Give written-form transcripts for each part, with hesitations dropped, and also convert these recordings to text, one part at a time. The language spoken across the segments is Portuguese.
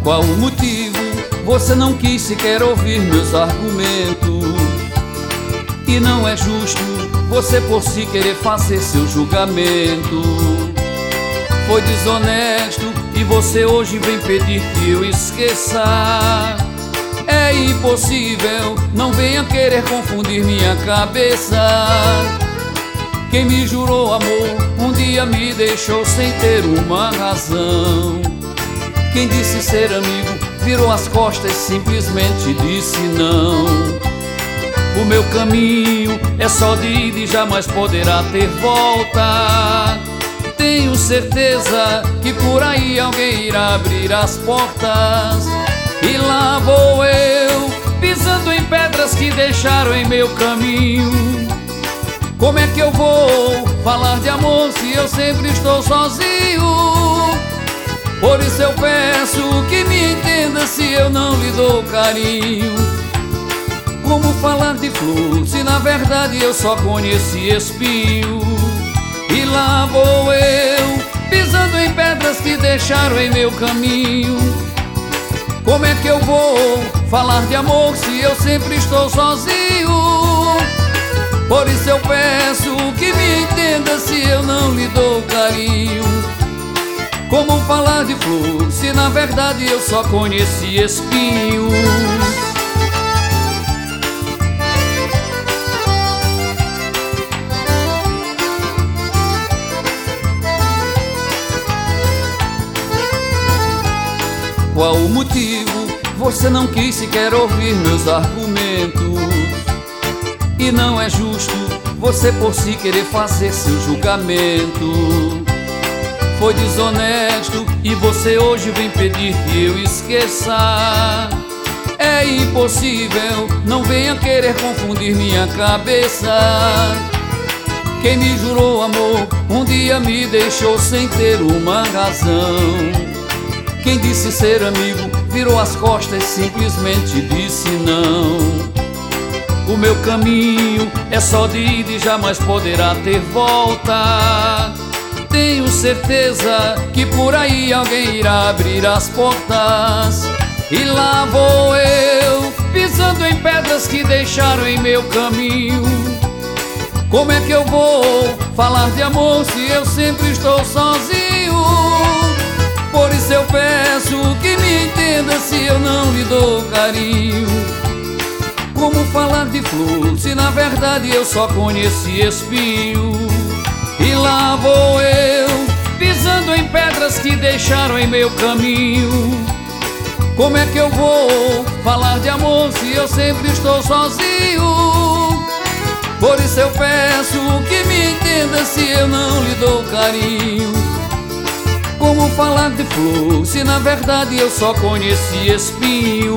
Qual o motivo? Você não quis sequer ouvir meus argumentos. E não é justo você por si querer fazer seu julgamento. Foi desonesto e você hoje vem pedir que eu esqueça. É impossível, não venha querer confundir minha cabeça. Quem me jurou amor, um dia me deixou sem ter uma razão. Quem disse ser amigo, virou as costas e simplesmente disse não. O meu caminho é só de ida e jamais poderá ter volta. Tenho certeza que por aí alguém irá abrir as portas. E lá vou eu, pisando em pedras que deixaram em meu caminho. Como é que eu vou falar de amor se eu sempre estou sozinho? Por isso eu peço que me entenda se eu não lhe dou carinho. Como falar de flor se na verdade eu só conheci espinho? E lá vou eu, pisando em pedras que deixaram em meu caminho. Como é que eu vou falar de amor se eu sempre estou sozinho? Por isso eu peço que me entenda se eu não lhe dou carinho. Como falar de flor se na verdade eu só conheci espinho? Qual o motivo? Você não quis sequer ouvir meus argumentos. E não é justo você por si querer fazer seu julgamento. Foi desonesto e você hoje vem pedir que eu esqueça. É impossível, não venha querer confundir minha cabeça. Quem me jurou amor, um dia me deixou sem ter uma razão. Quem disse ser amigo, virou as costas e simplesmente disse não. O meu caminho é só de ida e jamais poderá ter volta. Tenho certeza que por aí alguém irá abrir as portas. E lá vou eu, pisando em pedras que deixaram em meu caminho. Como é que eu vou falar de amor se eu sempre estou sozinho? Por isso eu peço que me entenda se eu não lhe dou carinho. Como falar de flor se na verdade eu só conheci espinho? E lá vou eu, pisando em pedras que deixaram em meu caminho. Como é que eu vou falar de amor se eu sempre estou sozinho? Por isso eu peço que me entenda se eu não lhe dou carinho. Como falar de flor se na verdade eu só conheci espinho?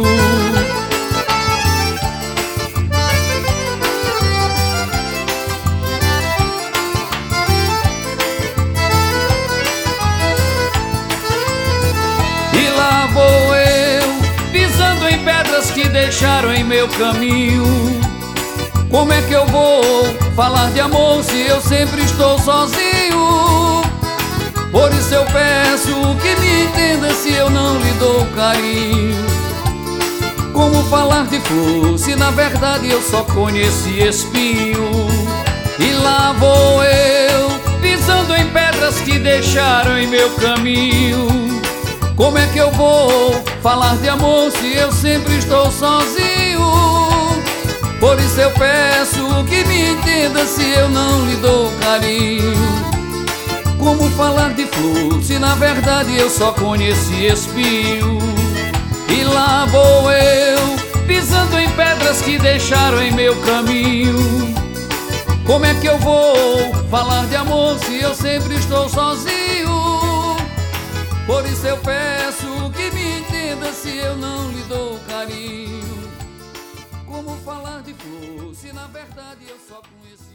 E lá vou eu, pisando em pedras que deixaram em meu caminho. Como é que eu vou falar de amor se eu sempre estou sozinho? Por isso eu peço que me entenda se eu não lhe dou carinho. Como falar de flor se na verdade eu só conheci espinho? E lá vou eu, pisando em pedras que deixaram em meu caminho. Como é que eu vou falar de amor se eu sempre estou sozinho? Por isso eu peço que me entenda se eu não lhe dou carinho. Como falar de flor se na verdade eu só conheci espinho? E lá vou eu, pisando em pedras que deixaram em meu caminho. Como é que eu vou falar de amor se eu sempre estou sozinho? Por isso eu peço que me entenda se eu não lhe dou carinho. Como falar de flor se na verdade eu só conheci